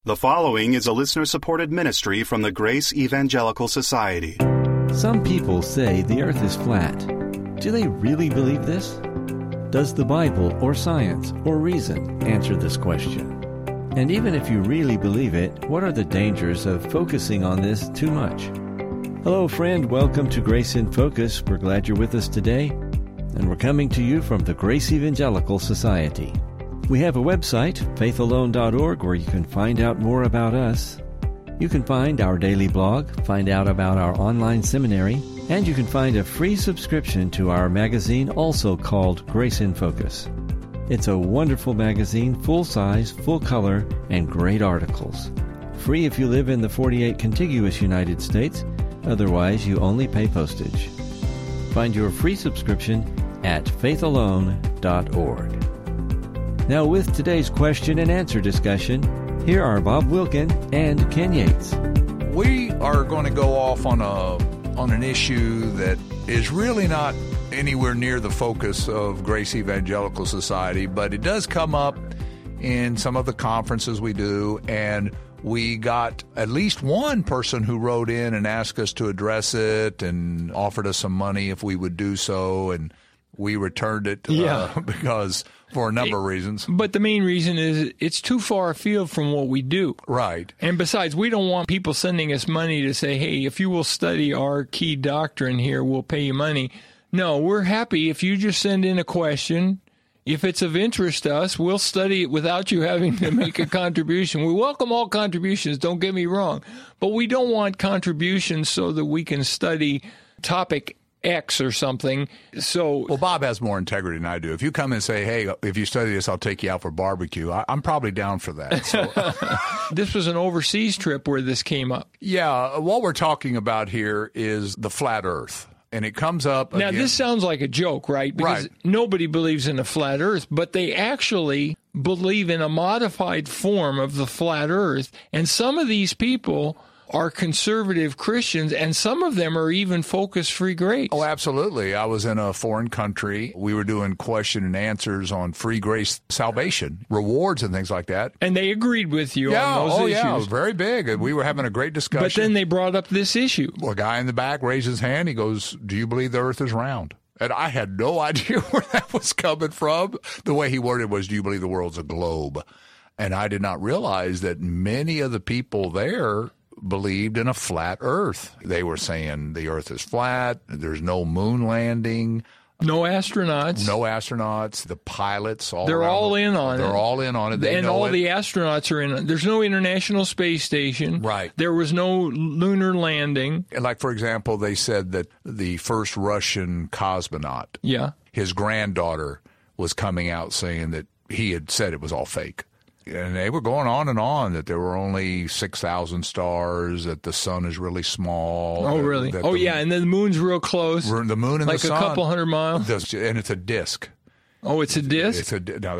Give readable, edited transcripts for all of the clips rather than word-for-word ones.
The following is a listener-supported ministry from the Grace Evangelical Society. Some people say the earth is flat. Do they really believe this? Does the Bible or science or reason answer this question? And even if you really believe it, what are the dangers of focusing on this too much? Hello, friend. Welcome to Grace in Focus. We're glad you're with us today. And we're coming to you from the Grace Evangelical Society. We have a website, faithalone.org, where you can find out more about us. You can find our daily blog, find out about our online seminary, and you can find a free subscription to our magazine, also called Grace in Focus. It's a wonderful magazine, full-size, full-color, and great articles. Free if you live in the 48 contiguous United States. Otherwise, you only pay postage. Find your free subscription at faithalone.org. Now, with today's question and answer discussion, here are Bob Wilkin and Ken Yates. We are going to go off on an issue that is really not anywhere near the focus of Grace Evangelical Society, but it does come up in some of the conferences we do, and we got at least one person who wrote in and asked us to address it and offered us some money if we would do so, and we returned it because for a number of reasons. But the main reason is it's too far afield from what we do. Right. And besides, we don't want people sending us money to say, hey, if you will study our key doctrine here, we'll pay you money. No, we're happy if you just send in a question. If it's of interest to us, we'll study it without you having to make a contribution. We welcome all contributions, don't get me wrong. But we don't want contributions so that we can study topic X or something. So, well, Bob has more integrity than I do. If you come and say, hey, if you study this, I'll take you out for barbecue, I'm probably down for that. So. This was an overseas trip where this came up. Yeah, what we're talking about here is the flat earth. And it comes up now, again. This sounds like a joke, right? Because nobody believes in a flat earth, but they actually believe in a modified form of the flat earth. And some of these people are conservative Christians, and some of them are even focus-free grace. Oh, absolutely. I was in a foreign country. We were doing question and answers on free grace salvation, rewards and things like that. And they agreed with you on those issues. Yeah, very big. We were having a great discussion. But then they brought up this issue. Well, a guy in the back raised his hand. He goes, do you believe the earth is round? And I had no idea where that was coming from. The way he worded it was, do you believe the world's a globe? And I did not realize that many of the people there believed in a flat earth. They were saying the earth is flat, there's no moon landing. No astronauts. No astronauts. The pilots, they're all in on it. They're all in on it. And all the astronauts are in on it. There's no International Space Station. Right. There was no lunar landing. And like, for example, they said that the first Russian cosmonaut, his granddaughter was coming out saying that he had said it was all fake. And they were going on and on that there were only 6,000 stars, that the sun is really small. Oh, really? And then the moon's real close. The moon and the sun. Like a couple hundred miles. And it's a disk. Oh, it's a disc?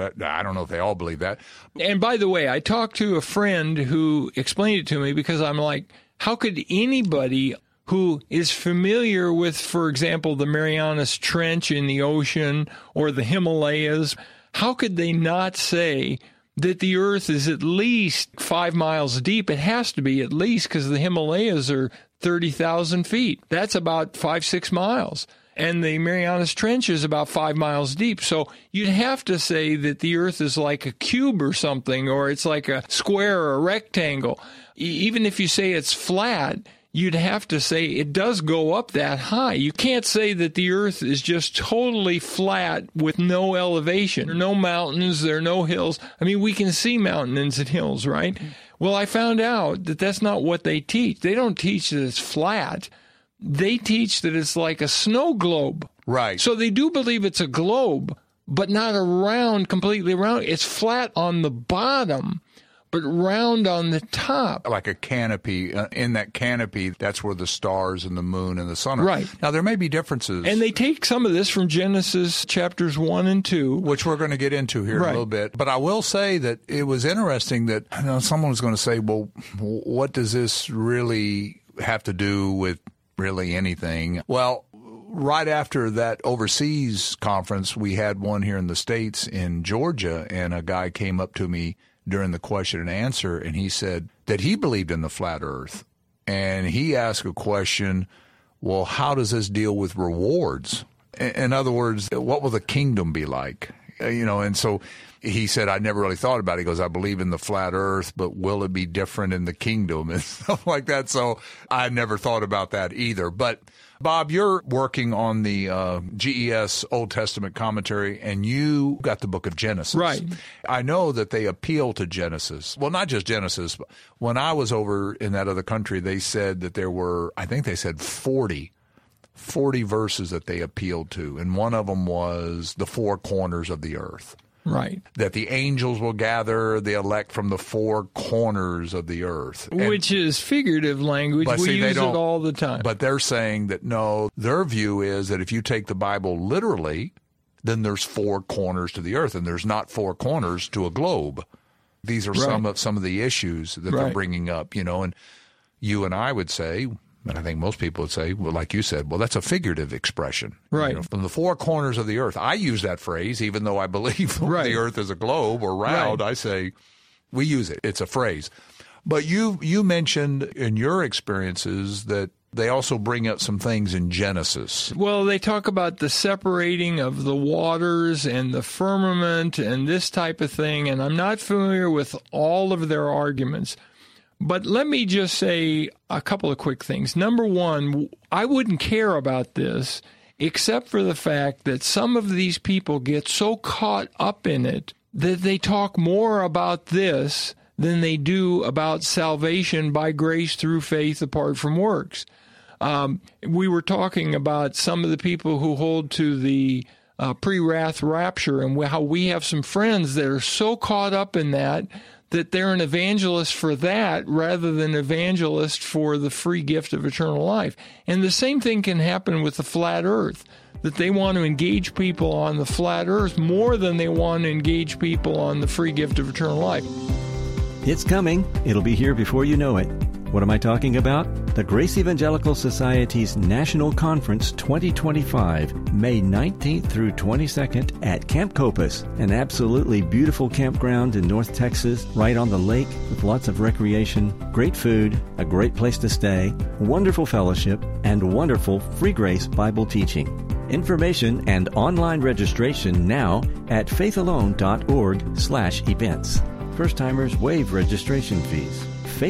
I don't know if they all believe that. And by the way, I talked to a friend who explained it to me because I'm like, how could anybody who is familiar with, for example, the Marianas Trench in the ocean or the Himalayas, how could they not say that the earth is at least 5 miles deep? It has to be at least, because the Himalayas are 30,000 feet. That's about 5-6 miles. And the Marianas Trench is about 5 miles deep. So you'd have to say that the earth is like a cube or something, or it's like a square or a rectangle. Even if you say it's flat, you'd have to say it does go up that high. You can't say that the earth is just totally flat with no elevation. There are no mountains, there are no hills. I mean, we can see mountains and hills, right? Well, I found out that that's not what they teach. They don't teach that it's flat. They teach that it's like a snow globe. Right. So they do believe it's a globe, but not completely round. It's flat on the bottom, but round on the top. Like a canopy. In that canopy, that's where the stars and the moon and the sun are. Right. Now, there may be differences. And they take some of this from Genesis chapters 1 and 2. Which we're going to get into here in a little bit. But I will say that it was interesting that someone was going to say, well, what does this really have to do with really anything? Well, right after that overseas conference, we had one here in the States in Georgia, and a guy came up to me during the question and answer, and he said that he believed in the flat earth. And he asked a question, well, how does this deal with rewards? In other words, what will the kingdom be like? And so he said, I never really thought about it. He goes, I believe in the flat earth, but will it be different in the kingdom and stuff like that? So I never thought about that either. But Bob, you're working on the GES Old Testament commentary, and you got the book of Genesis. Right. I know that they appeal to Genesis. Well, not just Genesis. But when I was over in that other country, they said that there were, I think they said 40 verses that they appealed to, and one of them was the four corners of the earth. Right. That the angels will gather the elect from the four corners of the earth. Which is figurative language. We use it all the time. But they're saying that no, their view is that if you take the Bible literally, then there's four corners to the earth, and there's not four corners to a globe. These are some of the issues that they're bringing up, and you and I would say, and I think most people would say, well, like you said, well, that's a figurative expression. Right. From the four corners of the earth. I use that phrase, even though I believe the earth is a globe or round. I say we use it. It's a phrase. But you mentioned in your experiences that they also bring up some things in Genesis. Well, they talk about the separating of the waters and the firmament and this type of thing, and I'm not familiar with all of their arguments. But let me just say a couple of quick things. Number one, I wouldn't care about this except for the fact that some of these people get so caught up in it that they talk more about this than they do about salvation by grace through faith apart from works. We were talking about some of the people who hold to the pre-wrath rapture and how we have some friends that are so caught up in that they're an evangelist for that rather than evangelist for the free gift of eternal life. And the same thing can happen with the flat earth, that they want to engage people on the flat earth more than they want to engage people on the free gift of eternal life. It's coming. It'll be here before you know it. What am I talking about? The Grace Evangelical Society's National Conference 2025, May 19th through 22nd at Camp Copus, an absolutely beautiful campground in North Texas, right on the lake with lots of recreation, great food, a great place to stay, wonderful fellowship, and wonderful free grace Bible teaching. Information and online registration now at faithalone.org/events. First-timers waive registration fees.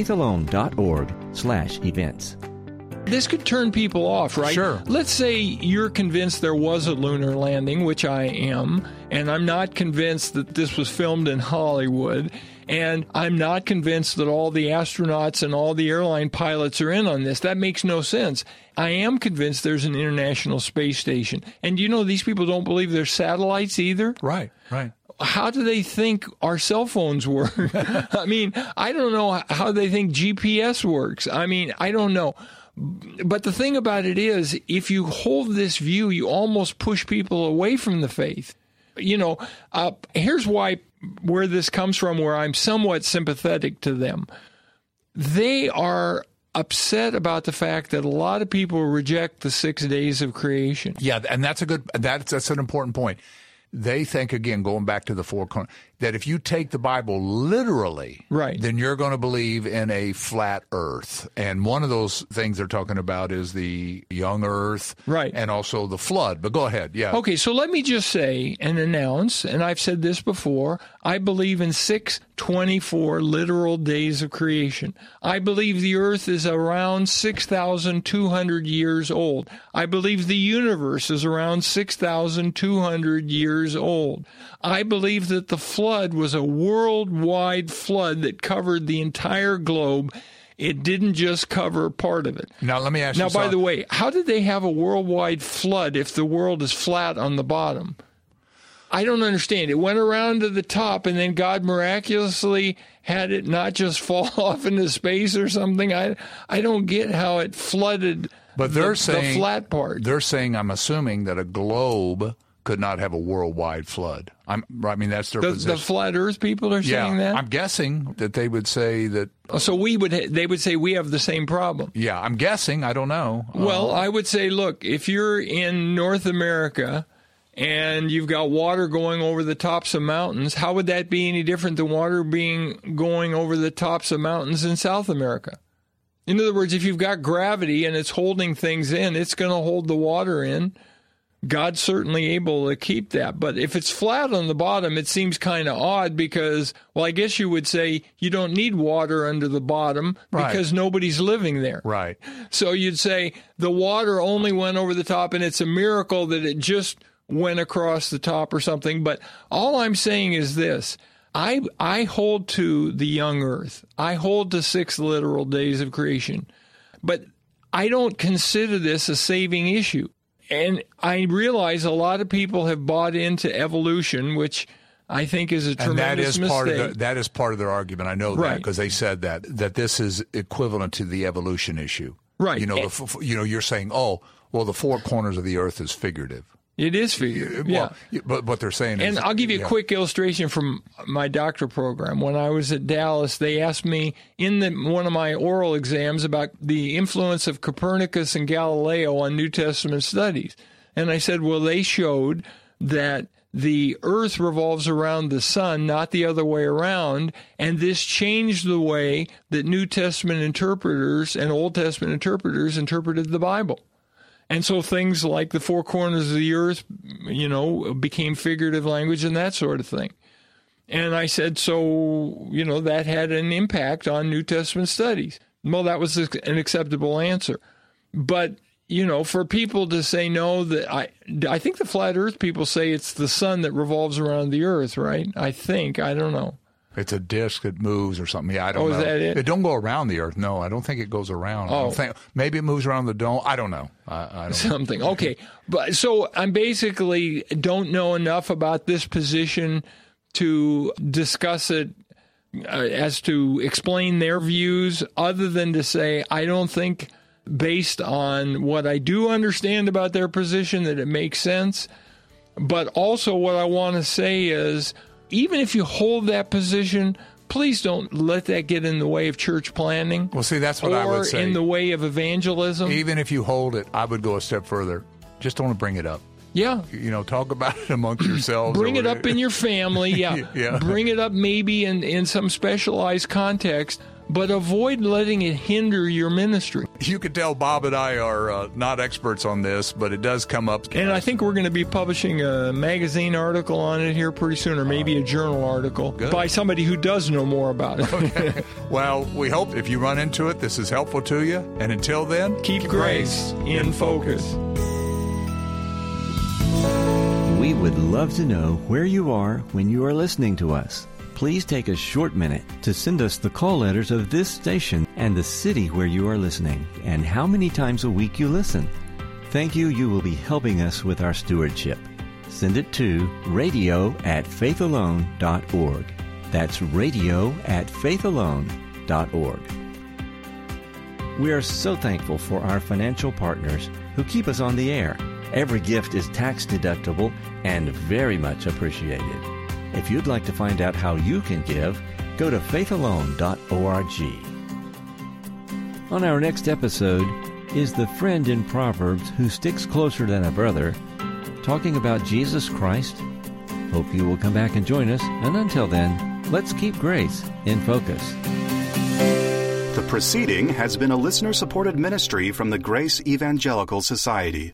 faithalone.org/events. This could turn people off, right? Sure. Let's say you're convinced there was a lunar landing, which I am, and I'm not convinced that this was filmed in Hollywood, and I'm not convinced that all the astronauts and all the airline pilots are in on this. That makes no sense. I am convinced there's an International Space Station. And these people don't believe there's satellites either? Right. How do they think our cell phones work? I mean, I don't know how they think GPS works. I mean, I don't know. But the thing about it is, if you hold this view, you almost push people away from the faith. Here's where this comes from, where I'm somewhat sympathetic to them. They are upset about the fact that a lot of people reject the 6 days of creation. Yeah, and that's an important point. They think, again, going back to the four corners, that if you take the Bible literally, then you're going to believe in a flat earth. And one of those things they're talking about is the young earth and also the flood. But go ahead. Yeah. Okay, so let me just say and announce, and I've said this before, I believe in 624 literal days of creation. I believe the earth is around 6,200 years old. I believe the universe is around 6,200 years old. I believe that the flood was a worldwide flood that covered the entire globe. It didn't just cover part of it. Now, let me ask you something. Now, by the way, how did they have a worldwide flood if the world is flat on the bottom? I don't understand. It went around to the top, and then God miraculously had it not just fall off into space or something. I don't get how it flooded the flat part. They're saying, I'm assuming, that a globe could not have a worldwide flood. That's their position. The flat Earth people are saying that? I'm guessing that they would say that. So they would say we have the same problem. Yeah, I'm guessing. I don't know. Well, I would say, look, if you're in North America and you've got water going over the tops of mountains, how would that be any different than water going over the tops of mountains in South America? In other words, if you've got gravity and it's holding things in, it's going to hold the water in. God's certainly able to keep that. But if it's flat on the bottom, it seems kind of odd because, well, I guess you would say you don't need water under the bottom because nobody's living there. Right. So you'd say the water only went over the top and it's a miracle that it just went across the top or something. But all I'm saying is this. I hold to the young earth. I hold to 6 literal days of creation. But I don't consider this a saving issue. And I realize a lot of people have bought into evolution, which I think is a tremendous mistake. That is part of their argument. I know that because they said that this is equivalent to the evolution issue. Right. You're saying, oh, well, the 4 corners of the earth is figurative. It is figurative, well, but what they're saying is... And I'll give you a quick illustration from my doctorate program. When I was at Dallas, they asked me in one of my oral exams about the influence of Copernicus and Galileo on New Testament studies. And I said, well, they showed that the earth revolves around the sun, not the other way around, and this changed the way that New Testament interpreters and Old Testament interpreters interpreted the Bible. And so things like the 4 corners of the earth, became figurative language and that sort of thing. And I said, so, that had an impact on New Testament studies. Well, that was an acceptable answer. But, for people to say no, that I think the flat earth people say it's the sun that revolves around the earth, right? I don't know. It's a disc that moves or something. Yeah, I don't know. Is that it? It don't go around the earth. No, I don't think it goes around. I don't think, maybe it moves around the dome. I don't know. I don't Something. know. Okay. But so I'm basically don't know enough about this position to discuss it as to explain their views other than to say I don't think based on what I do understand about their position that it makes sense. But also what I want to say is even if you hold that position, please don't let that get in the way of church planning. Well, see, that's what I would say. Or in the way of evangelism. Even if you hold it, I would go a step further. Just don't bring it up. Yeah. Talk about it amongst yourselves. Bring it up in your family, yeah. Bring it up maybe in some specialized context, but avoid letting it hinder your ministry. You could tell Bob and I are not experts on this, but it does come up. And I think we're going to be publishing a magazine article on it here pretty soon, or maybe a journal article by somebody who does know more about it. Okay. Well, we hope if you run into it, this is helpful to you. And until then, keep grace in focus. We would love to know where you are when you are listening to us. Please take a short minute to send us the call letters of this station and the city where you are listening and how many times a week you listen. Thank you. You will be helping us with our stewardship. Send it to radio@faithalone.org. That's radio@faithalone.org. We are so thankful for our financial partners who keep us on the air. Every gift is tax deductible and very much appreciated. If you'd like to find out how you can give, go to faithalone.org. On our next episode is the friend in Proverbs who sticks closer than a brother, talking about Jesus Christ. Hope you will come back and join us, and until then, let's keep grace in focus. The proceeding has been a listener-supported ministry from the Grace Evangelical Society.